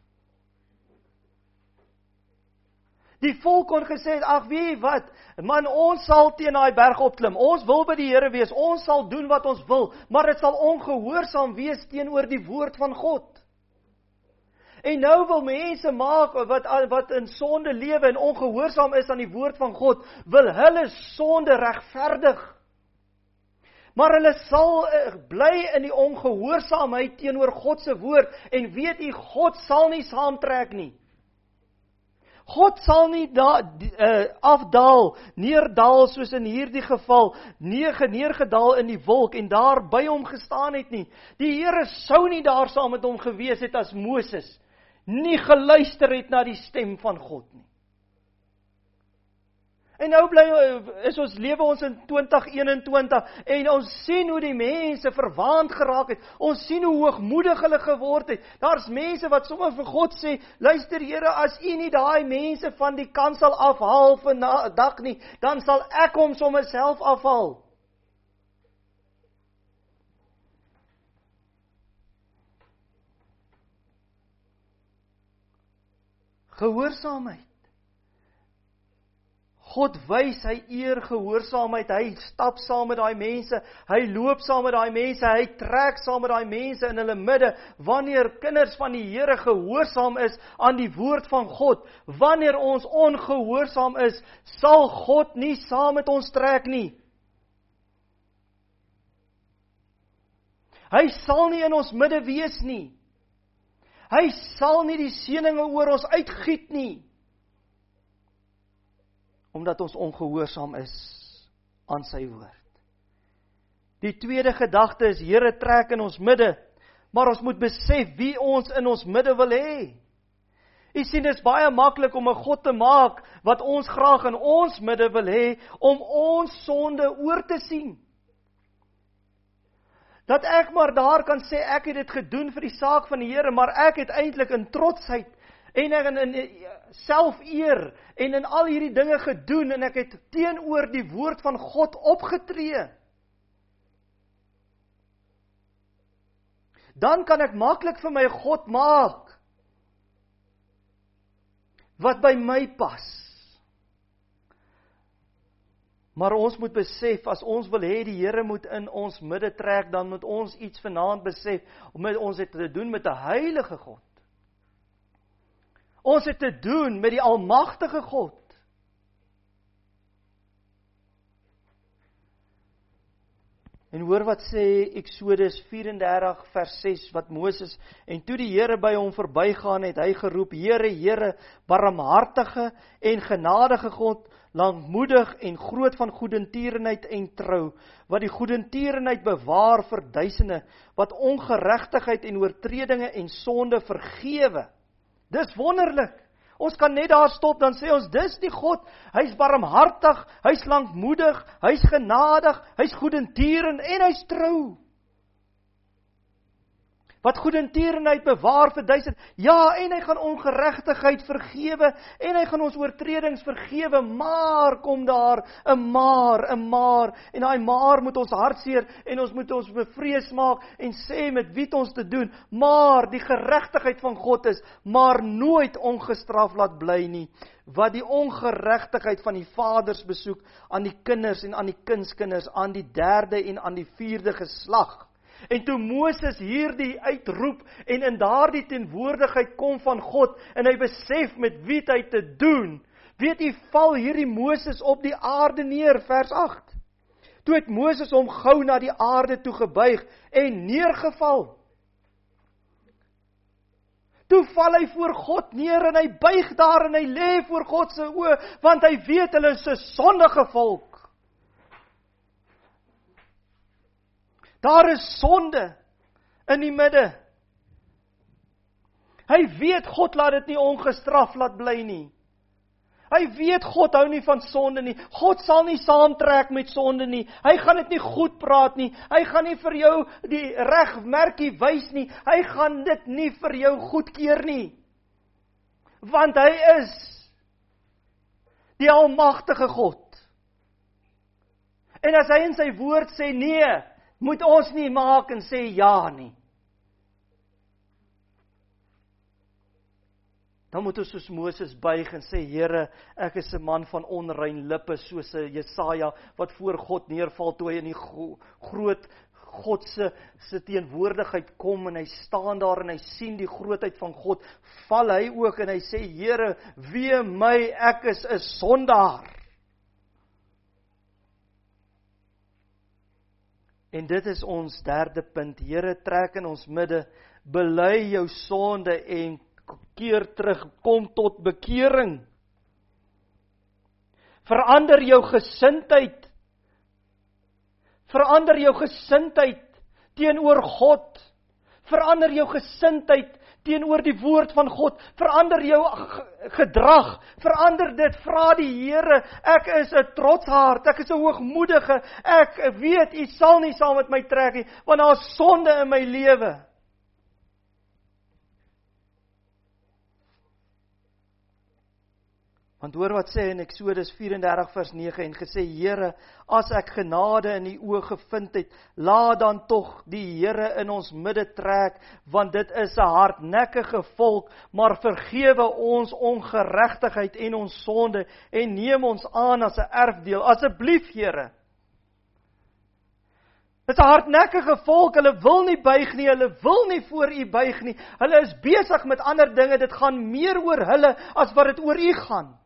Die volk kon gesê, ag weet wat, man, ons sal teen daai berg opklim, ons wil by die Here wees, ons sal doen wat ons wil, maar dit sal ongehoorsaam wees teenoor die woord van God. En nou wil mense maak, wat in sonde lewe en ongehoorsaam is aan die woord van God, wil hulle sonde regverdig. Maar hulle sal bly in die ongehoorsaamheid teenoor God se woord, en weet u, God sal nie saamtrek nie. God sal nie afdaal, neerdaal soos in hierdie geval, neergedaal in die wolk en daar by hom gestaan het nie. Die Here sou nie daar saam met hom gewees het as Moses nie geluister het na die stem van God nie. En nou lewe ons in 2021 en ons sien hoe die mense verwaand geraak het. Ons sien hoe hoogmoedig hulle geword het. Daar's mense wat sommer vir God sê, luister Here, as u nie daai mense van die kansel afhaal vandag nie, dan sal ek hom sommer self afhaal. Gehoorsaamheid. God wys hy eer gehoorsaamheid, hy stap saam met daai mense, hy loop saam met daai mense, hy trek saam met daai mense in hulle midde, wanneer kinders van die Here gehoorsaam is aan die woord van God. Wanneer ons ongehoorsaam is, sal God nie saam met ons trek nie. Hy sal nie in ons midde wees nie. Hy sal nie die seëninge oor ons uitgiet nie. Omdat ons ongehoorsaam is aan sy woord. Die tweede gedagte is, Here trek in ons midde, maar ons moet besef wie ons in ons midde wil hê. Jy sien, dit is baie maklik om 'n God te maak, wat ons graag in ons midde wil hê, om ons sonde oor te sien. Dat ek maar daar kan sê, ek het dit gedoen vir die saak van die Here, maar ek het eintlik in trotsheid, en ek in selfeer, en in al hierdie dinge gedoen, en ek het teenoor die woord van God opgetree. Dan kan ek maklik vir my God maak, wat by my pas. Maar ons moet besef, as ons wil hê die Here moet in ons midde trek, dan moet ons iets vanaand besef, omdat ons het te doen met 'n heilige God. Ons het te doen met die almagtige God. En hoor wat sê Eksodus 34 vers 6, wat Moses, en toe die Here by hom verbygaan het, hy geroep, Here, Here, barmhartige en genadige God, lankmoedig en groot van goedertierenheid en trou, wat die goedertierenheid bewaar vir duisende, wat ongeregtigheid en oortredinge en sonde vergewe. Dis wonderlik. Ons kan net daar stop, dan sê ons, dis die God, hy's barmhartig, hy's lankmoedig, hy's genadig, hy's goedertierend en hy's trou. Wat goedertierenheid bewaar vir duisend, ja, en hy gaan ongeregtigheid vergewe, en hy gaan ons oortredings vergewe, maar, kom daar, 'n maar, en daai maar moet ons hartseer, en ons moet ons bevrees maak, en sê met wie het ons te doen, maar die geregtigheid van God is, maar nooit ongestraf laat bly nie, wat die ongeregtigheid van die vaders besoek, aan die kinders en aan die kindskinders, aan die derde en aan die vierde geslag. En toe Moses hierdie uitroep, en in daardie teenwoordigheid kom van God, en hy besef met wie hy te doen, weet jy, val hierdie Moses op die aarde neer, vers 8. Toe het Moses hom gou na die aarde toe gebuig, en neergeval. Toe val hy voor God neer, en hy buig daar, en hy lê voor God se oë, want hy weet, hulle is 'n sondige volk. Daar is sonde in die midde. Hy weet, God laat dit nie ongestraf laat bly nie. Hy weet, God hou nie van sonde nie. God sal nie saamtrek met sonde nie. Hy gaan dit nie goed praat nie. Hy gaan nie vir jou die regmerkie wys nie. Hy gaan dit nie vir jou goedkeur nie. Want hy is die almagtige God. En as hy in sy woord sê, nee, moet ons nie maak en sê ja nie. Dan moet ons soos Moses buig en sê, Here, ek is 'n man van onrein lippe, soos 'n Jesaja, wat voor God neerval, toe hy in die groot God se teenwoordigheid kom, en hy staan daar, en hy sien die grootheid van God, val hy ook, en hy sê, Here, wee my, ek is 'n sondaar. En dit is ons derde punt, Here, trek in ons midde, bely jou sonde en keer terug, kom tot bekering. Verander jou gesindheid. Verander jou gesindheid teenoor God. Verander jou gesindheid teenoor die woord van God. Verander jou gedrag. Verander dit, vra die Here, ek is 'n trotshart, ek is 'n hoogmoedige, ek weet, U sal nie saam met my trek nie, want daar is sonde in my lewe. Want hoor wat sê in Eksodus 34 vers 9 en gesê, Here, as ek genade in die oë gevind het, laat dan tog die Here in ons midde trek, want dit is 'n hardnekkige volk, maar vergewe ons ongeregtigheid en ons sonde en neem ons aan as 'n erfdeel. Asseblief, Here. Dit is 'n hardnekkige volk, hulle wil nie buig nie, hulle wil nie voor U buig nie. Hulle is besig met ander dinge, dit gaan meer oor hulle as wat dit oor U gaan.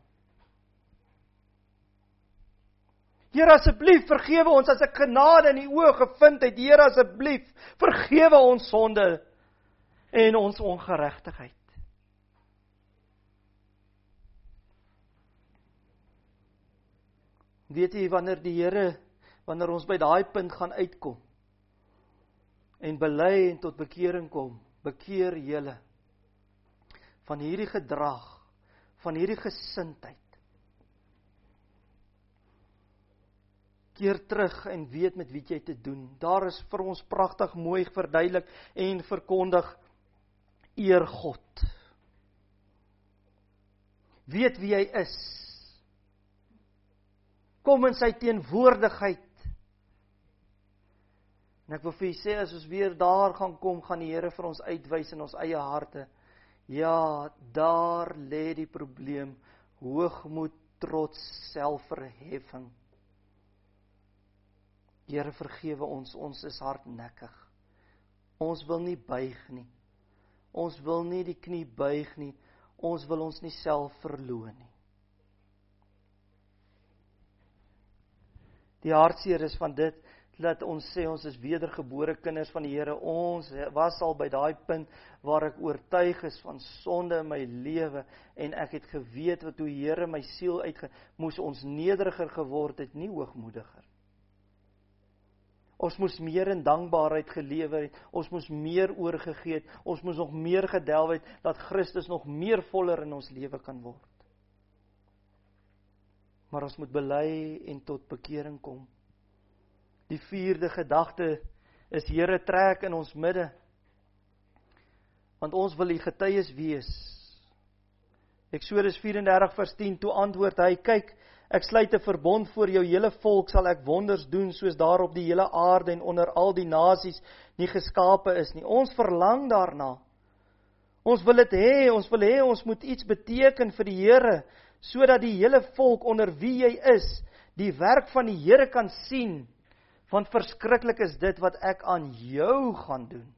Here, asseblief, vergewe ons as ek genade in die oë gevind het. Here, asseblief, vergewe ons sonde en ons ongeregtigheid. Weet jy, wanneer ons by daai punt gaan uitkom en bely en tot bekering kom, bekeer julle van hierdie gedrag, van hierdie gesindheid. Keer terug en weet met wie jy te doen. Daar is vir ons pragtig mooi verduidelik en verkondig, eer God. Weet wie hy is. Kom in sy teenwoordigheid. En ek wil vir julle sê, as ons weer daar gaan kom, gaan die Here vir ons uitwys in ons eie harte. Ja, daar lê die probleem. Hoogmoed, trots, selfverheffing. Here, vergewe ons is hardnekkig. Ons wil nie buig nie. Ons wil nie die knie buig nie. Ons wil ons nie self verloon nie. Die hartseer is van dit, dat ons sê ons is wedergebore kinders van die Here. Ons was al by daai punt waar ek oortuig is van sonde in my lewe en ek het geweet wat hoe Here my siel moes ons nederiger geword het, nie hoogmoediger. Ons moes meer in dankbaarheid gelewe het, ons moes meer oorgegee het, ons moes nog meer gedelf het, dat Christus nog meer voller in ons lewe kan word. Maar ons moet bely en tot bekering kom. Die 4de gedagte is, Here, trek in ons midde, want ons wil die getuies wees. Eksodus 34 vers 10, toe antwoord hy, kyk, ek sluit 'n verbond voor jou hele volk, sal ek wonders doen, soos daar op die hele aarde en onder al die nasies nie geskape is nie. Ons verlang daarna. Ons wil dit hê, ons moet iets beteken vir die Here, sodat die hele volk onder wie jy is, die werk van die Here kan sien, want verskriklik is dit wat ek aan jou gaan doen.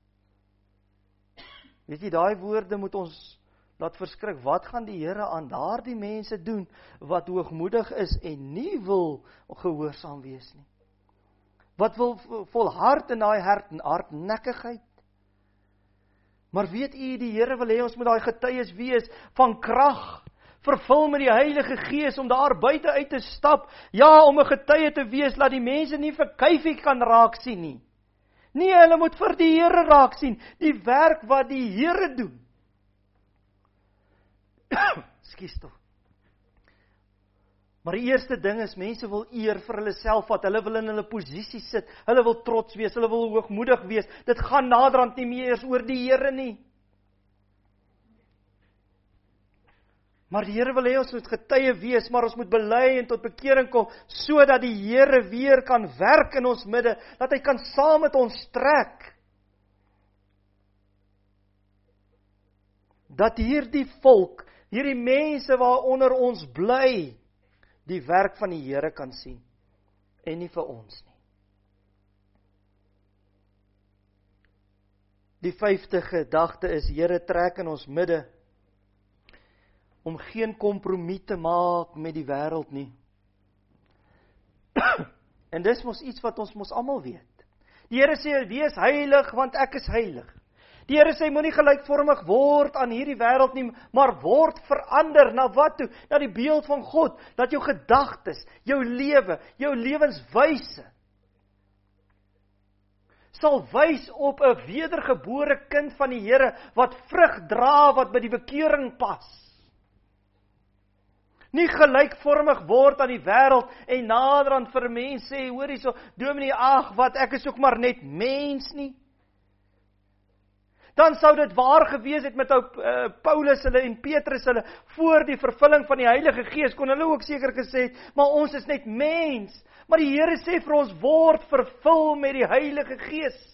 Weet jy, daai woorde moet ons laat verskrik. Wat gaan die Here aan daardie mense doen, wat hoogmoedig is en nie wil gehoorsaam wees nie? Wat wil volhard in daai hardnekkigheid? Maar weet u, die Here wil hê ons moet daai getuies wees van krag, vervul met die Heilige Gees om daar buite uit te stap, ja, om 'n getuie te wees, laat die mense nie vir kyfie kan raak sien nie. Nee, hulle moet vir die Here raak sien, die werk wat die Here doen. Ekskuus tog. Maar die eerste ding is, mense wil eer vir hulle self vat, hulle wil in hulle posisie sit, hulle wil trots wees, hulle wil hoogmoedig wees, dit gaan naderhand nie meer oor die Here nie. Maar die Here wil hê ons moet getuie wees, maar ons moet bely en tot bekering kom, sodat die Here weer kan werk in ons midde, dat hy kan saam met ons trek. Dat hierdie volk, hierdie mense waaronder ons bly, die werk van die Here kan sien, en nie vir ons nie. Die 5de gedagte is, Here, trek in ons midde, om geen kompromie te maak met die wêreld nie. En dis mos iets wat ons mos almal weet. Die Here sê, wees heilig, want ek is heilig. Die Here sê, moenie gelykvormig word aan hierdie wêreld nie, maar word verander, na wat toe? Na die beeld van God, dat jou gedagtes, jou lewe, jou lewenswyse, sal wys op 'n wedergebore kind van die Here, wat vrug dra, wat by die bekering pas. Nie gelykvormig word aan die wêreld en naderhand vir mense sê, hoor hierso, dominee, ag wat, ek is ook maar net mens nie. dan sou dit waar gewees het met Paulus hulle en Petrus hulle voor die vervulling van die Heilige Gees, kon hulle ook seker gesê het, maar ons is net mens. Maar die Here sê vir ons, word vervul met die Heilige Gees.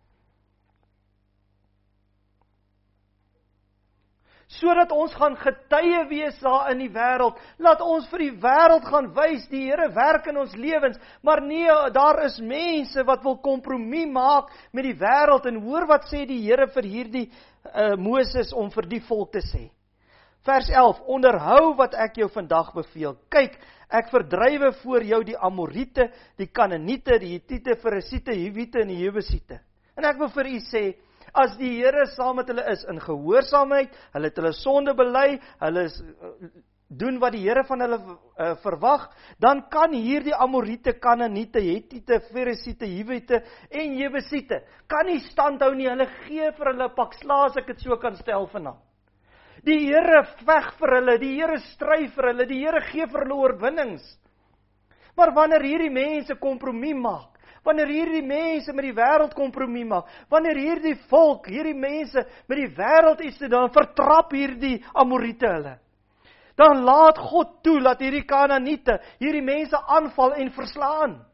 Sodat ons gaan getuie wees daar in die wêreld, laat ons vir die wêreld gaan wys, die Here werk in ons lewens, maar nee, daar is mense wat wil kompromie maak met die wêreld, en hoor wat sê die Here vir hierdie Moses om vir die volk te sê. Vers 11, onderhou wat ek jou vandag beveel, kyk, ek verdrywe voor jou die Amoriete, die Kanaaniete, die Hittiete, Ferisiete, Hiwiete en die Jebusiete. En ek wil vir u sê, as die Here saam met hulle is in gehoorsaamheid, hulle het hulle sonde bely, hulle doen wat die Here van hulle verwag, dan kan hierdie Amoriete, Kanaaniete, Hittiete, Ferisiete, Hiwiete en Jebusiete kan nie standhou nie, hulle gee vir hulle 'n pak slaag, as ek dit so kan stel vanaand. Die Here veg vir hulle, die Here stry vir hulle, die Here gee vir hulle oorwinnings. Maar wanneer hierdie mense kompromie maak, wanneer hierdie mense met die wêreld kompromie maak, wanneer hierdie volk, hierdie mense met die wêreld iets doen, dan vertrap hierdie Amoriete hulle. Dan laat God toe, dat hierdie Kanaaniete, hierdie mense aanval en verslaan.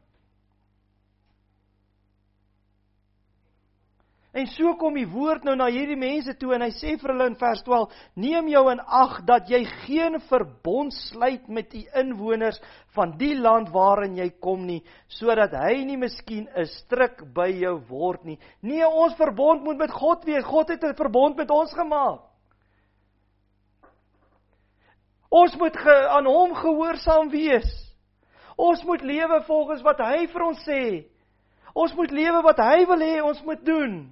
En so kom die woord nou na hierdie mense toe, en hy sê vir hulle in vers 12, neem jou in ag dat jy geen verbond sluit met die inwoners van die land waarin jy kom nie, sodat hy nie miskien 'n struik by jou word nie. Nee, ons verbond moet met God wees, God het 'n verbond met ons gemaak. Ons moet aan hom gehoorsaam wees. Ons moet lewe volgens wat hy vir ons sê. Ons moet lewe wat hy wil hê ons moet doen.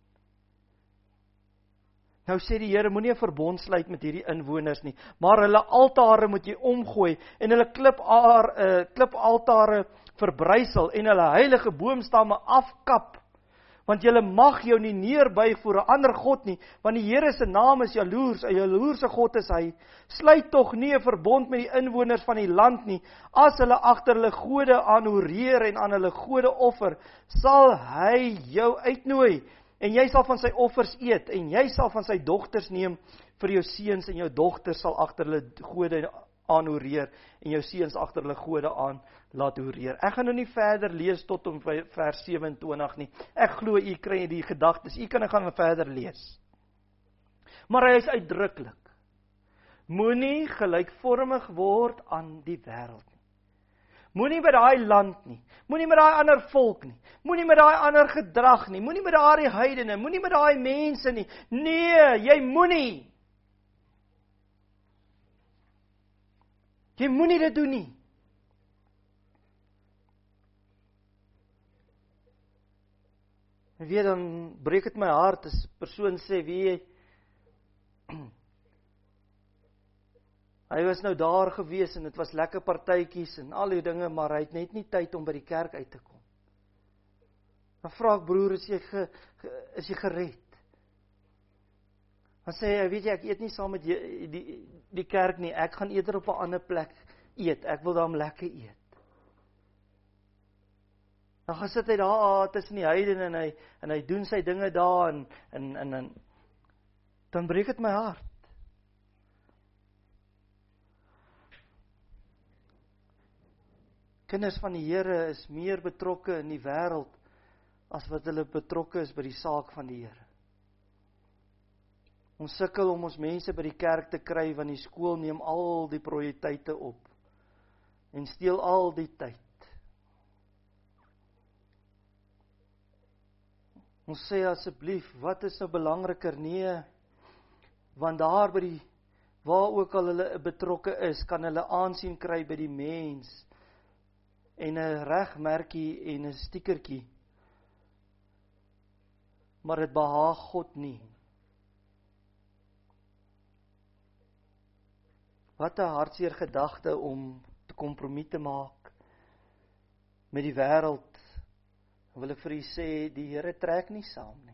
Nou sê die Here, moenie 'n verbond sluit met hierdie inwoners nie, maar hulle altare moet jy omgooi, en hulle klipaltare verbrysel, en hulle heilige boomstamme afkap, want julle mag jou nie neerbuig voor 'n ander God nie, want die Here se naam is jaloers, 'n jaloerse God is hy. Sluit tog nie 'n verbond met die inwoners van die land nie, as hulle agter hulle gode aanhoreer en aan hulle gode offer, sal hy jou uitnooi, en jy sal van sy offers eet, en jy sal van sy dogters neem vir jou seuns, en jou dogters sal agter hulle gode aanhoreer, en jou seuns agter hulle gode aan laat horeer. Ek gaan nou nie verder lees tot om vers 27 nie. Ek glo u kry die gedagtes, u kan gaan verder lees. Maar hy is uitdruklik. Moenie gelykvormig word aan die wêreld nie. Moenie met daai land nie, moenie met daai ander volk nie, moenie met daai ander gedrag nie, moenie met daai heidene, moenie met daai mense nie. Nee, jy moenie. Jy moenie dit doen nie. En weet, dan breek dit my hart as 'n persoon sê, wie hy was nou daar gewees en dit was lekker partytjies en al die dinge, maar hy het net nie tyd om by die kerk uit te kom. Dan vra ek, broer, is jy gered? Dan sê hy, weet jy, ek eet nie saam met die kerk nie, ek gaan eerder op 'n ander plek eet, ek wil daar lekker eet. Dan gaan sit hy daar tussen die heidene en hy doen sy dinge daar en dan breek dit my hart. Kinders van die Here is meer betrokke in die wêreld as wat hulle betrokke is by die saak van die Here. Ons sukkel om ons mense by die kerk te kry, want die skool neem al die prioriteite op en steel al die tyd. Ons sê asseblief, wat is nou belangriker? Nee, want daar by waar ook al hulle betrokke is, kan hulle aansien kry by die mens, en 'n regmerkie en 'n stiekertjie, maar dit behaag God nie. Wat 'n hartseer gedagte om te kompromie te maak met die wêreld. Wil ek vir u sê, die Here trek nie saam nie.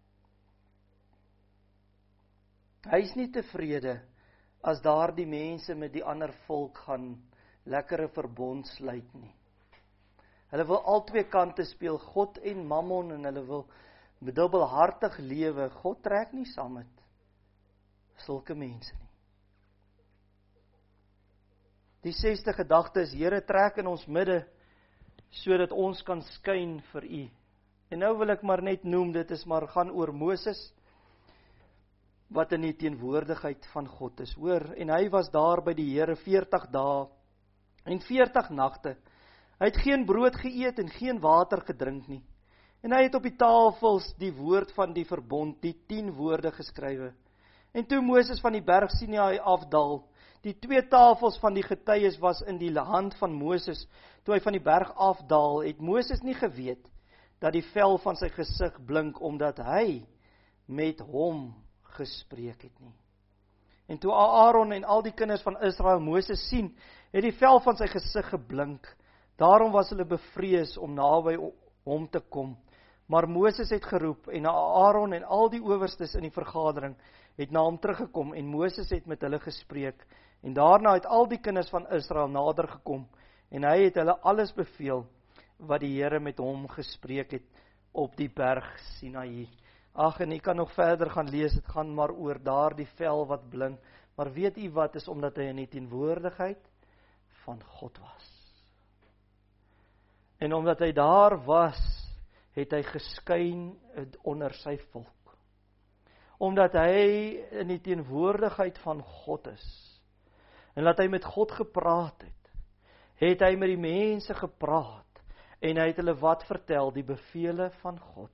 Hy is nie tevrede as daardie mense met die ander volk gaan lekkere verbond sluit nie. Hulle wil al twee kante speel, God en Mammon, en hulle wil Met dubbelhartig lewe, God trek nie saam met sulke mense nie. Die 6de gedagte is, Here, trek in ons midde, sodat ons kan skyn vir U. En nou wil ek maar net noem, dit is maar gaan oor Moses, wat in die teenwoordigheid van God is, hoor. En hy was daar by die Here 40 dae en 40 nagte. Hy het geen brood geëet en geen water gedrink nie. En hy het op die tafels die woord van die verbond, die 10 woorde geskrywe. En toe Moses van die berg Sinaï afdaal, die 2 tafels van die getuies was in die hand van Moses, toe hy van die berg afdaal, het Moses nie geweet, dat die vel van sy gesig blink, omdat hy met hom gespreek het nie. En toe Aaron en al die kinders van Israel Moses sien, het die vel van sy gesig geblink. Daarom was hulle bevrees om naby hom te kom. Maar Moses het geroep, en Aaron en al die owerstes in die vergadering het na hom teruggekom, en Moses het met hulle gespreek. En daarna het al die kinders van Israel nader gekom, en hy het hulle alles beveel, wat die Here met hom gespreek het op die berg Sinaï. Ag, en jy kan nog verder gaan lees, het gaan maar oor daar die vel wat blink, maar weet jy wat, is omdat hy in die teenwoordigheid van God was. En omdat hy daar was, het hy geskyn onder sy volk. Omdat hy in die teenwoordigheid van God is, en dat hy met God gepraat het hy met die mense gepraat, en hy het hulle wat vertel, die bevele van God.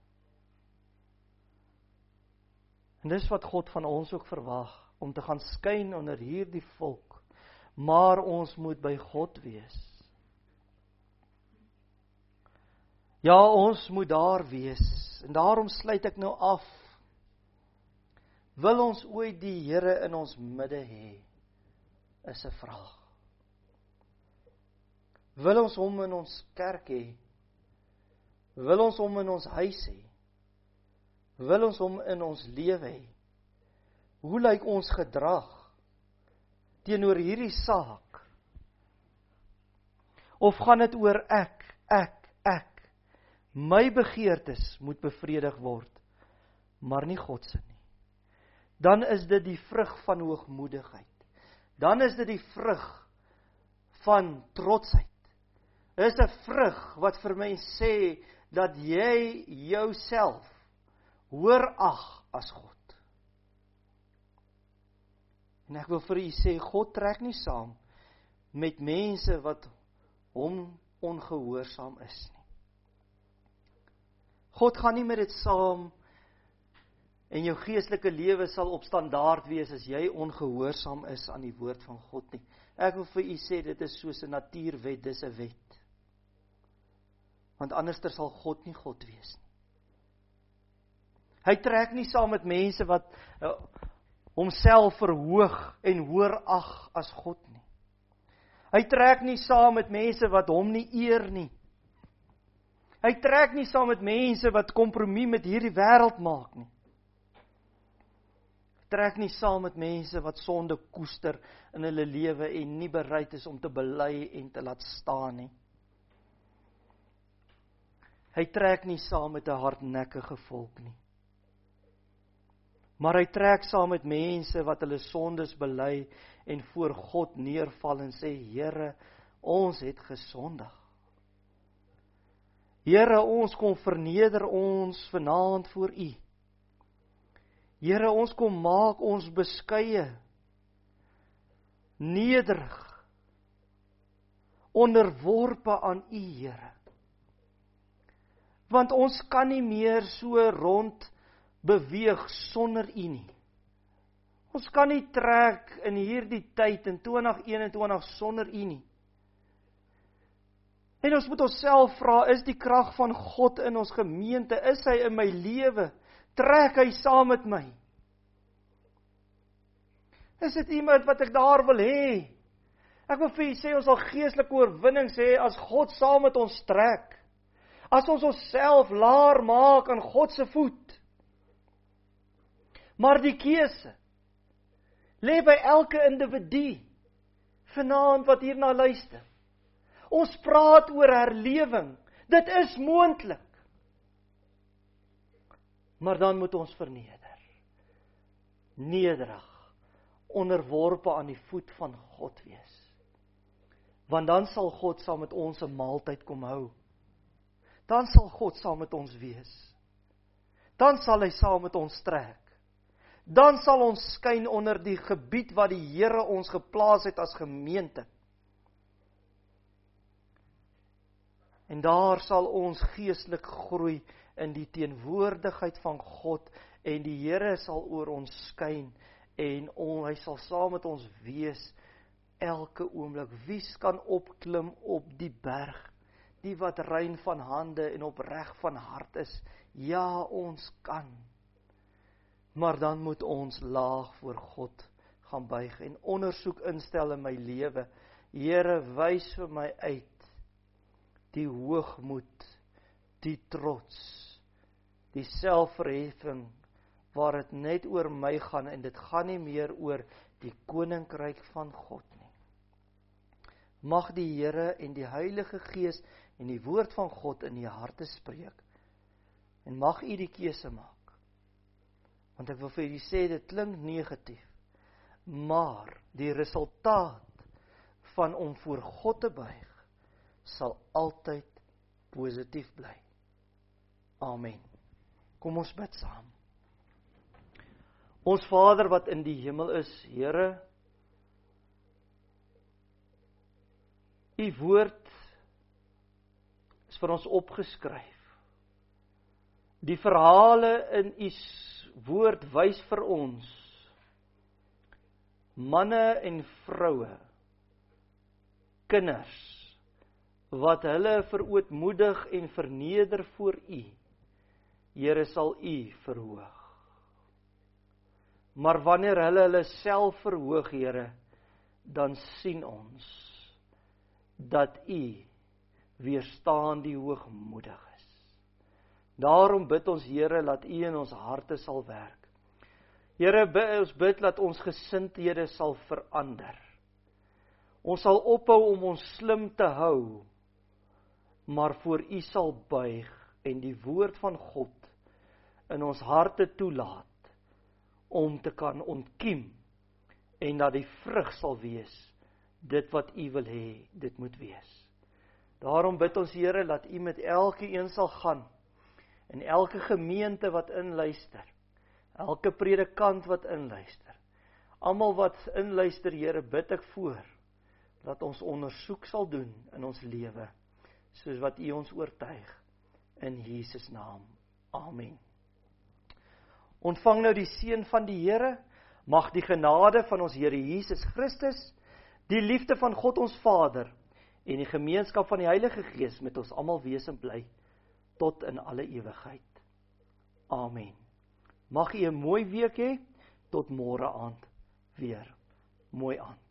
En dis wat God van ons ook verwag, om te gaan skyn onder hierdie volk, maar ons moet by God wees. Ja, ons moet daar wees, en daarom sluit ek nou af. Wil ons ooit die Here in ons midde hê, is 'n vraag. Wil ons hom in ons kerk hê? Wil ons hom in ons huis hê? Wil ons hom in ons lewe hê? Hoe lyk ons gedrag teenoor hierdie saak? Of gaan dit oor ek? My begeertes moet bevredig word, maar nie God se nie. Dan is dit die vrug van hoogmoedigheid. Dan is dit die vrug van trotsheid. Dit is 'n vrug wat vir my sê, dat jy jouself hoër ag as God. En ek wil vir u sê, God trek nie saam met mense wat hom ongehoorsaam is nie. God gaan nie met dit saam, en jou geestelike lewe sal op standaard wees as jy ongehoorsaam is aan die woord van God nie. Ek wil vir u sê, dit is soos 'n natuurwet, dis 'n wet. Want anderster sal God nie God wees nie. Hy trek nie saam met mense wat homself verhoog en hoër ag as God nie. Hy trek nie saam met mense wat hom nie eer nie. Hy trek nie saam met mense wat kompromie met hierdie wêreld maak nie. Hy trek nie saam met mense wat sonde koester in hulle lewe en nie bereid is om te bely en te laat staan nie. Hy trek nie saam met 'n hardnekkige volk nie. Maar hy trek saam met mense wat hulle sondes bely en voor God neerval en sê, Here, ons het gesondig. Here, ons kom verneder ons vanaand voor U. Here, ons kom maak ons beskeie, nederig, onderworpe aan U, Here. Want ons kan nie meer so rond beweeg sonder U nie. Ons kan nie trek in hierdie tyd in 2021 sonder U nie. En ons moet onsself vra, is die krag van God in ons gemeente, is hy in my lewe, trek hy saam met my? Is dit iemand wat ek daar wil hê? Ek wil vir u sê, ons sal geestelike oorwinnings hê as God saam met ons trek. As ons onsself laer maak aan God se voet. Maar die keuse lê by elke individu vanaand wat hierna luister. Ons praat oor herlewing. Dit is moontlik. Maar dan moet ons verneder. Nederig, onderworpe aan die voet van God wees. Want dan sal God saam met ons 'n maaltyd kom hou. Dan sal God saam met ons wees. Dan sal hy saam met ons trek. Dan sal ons skyn onder die gebied wat die Here ons geplaas het as gemeente. En daar sal ons geestelik groei in die teenwoordigheid van God en die Here sal oor ons skyn en hy sal saam met ons wees elke oomblik. Wie kan opklim op die berg? Die wat rein van hande en opreg van hart is. Ja, ons kan. Maar dan moet ons laag voor God gaan buig en ondersoek instel in my lewe. Here, wys vir my uit die hoogmoed, die trots, die selfverheffing, waar dit net oor my gaan en dit gaan nie meer oor die koninkryk van God nie. Mag die Here en die Heilige Gees en die woord van God in die harte spreek. En mag u die keuse maak. Want ek wil vir u sê, dit klink negatief, maar die resultaat van om voor God te buig, sal altyd positief bly. Amen. Kom ons bid saam. Ons Vader wat in die hemel is, Here, u woord is vir ons opgeskryf. Die verhale in u woord wys vir ons manne en vroue, kinders, wat hulle verootmoedig en verneder voor u. Here, sal u verhoog. Maar wanneer hulle self verhoog, Here, dan sien ons dat u weerstaan die hoogmoedig is. Daarom bid ons, Here, dat u in ons harte sal werk. Here, ons bid dat ons gesindhede sal verander. Ons sal ophou om ons slim te hou, maar voor u sal buig en die woord van God in ons harte toelaat om te kan ontkiem en dat die vrug sal wees dit wat u wil hê dit moet wees. Daarom bid ons, Here, dat u met elke een sal gaan en elke gemeente wat inluister, elke predikant wat inluister, almal wat inluister, Here, bid ek voor dat ons ondersoek sal doen in ons lewe, soos wat u ons oortuig, in Jesus naam. Amen. Ontvang nou die seën van die Here, mag die genade van ons Here Jesus Christus, die liefde van God ons Vader, en die gemeenskap van die Heilige Gees met ons almal wees en bly, tot in alle ewigheid. Amen. Mag u 'n mooi week hê, tot môre aand weer. Mooi aand.